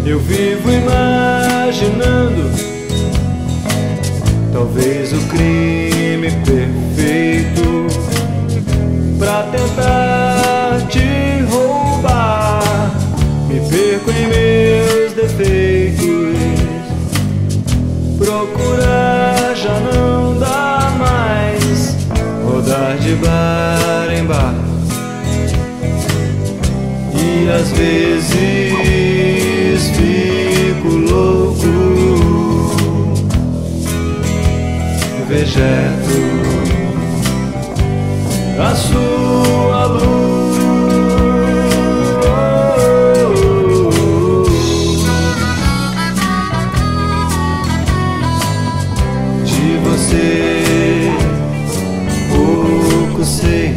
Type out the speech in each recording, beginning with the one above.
Eu vivo imaginando talvez o crime perfeito pra tentar te roubar. Me perco em meus defeitos, procurar já não dá mais, rodar de bar em bar. E às vezes fico louco, vegeto a sua luz. De você pouco sei,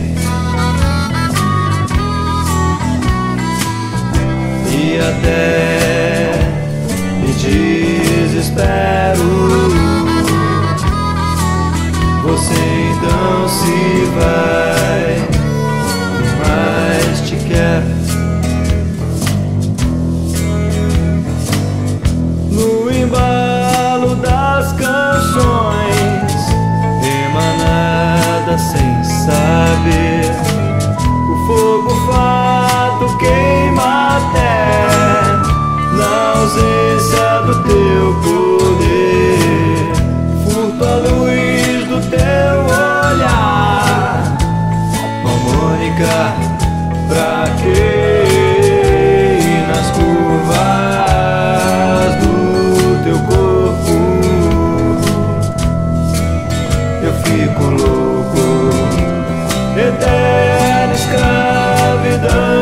e até me desespero. Você então se vai, mas te quero. No embalo das canções, emanadas sem saber, o fogo fato queima até na ausência do teu poder. Furto a luz do teu olhar, harmônica, pra quê? Ir nas curvas do teu corpo, eu fico louco, eterna escravidão.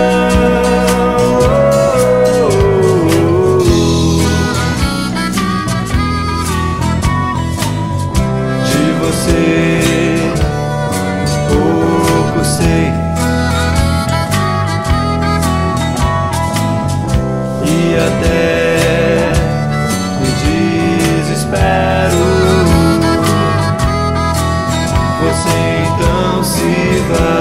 Você pouco sei, e até me desespero. Você então se vai.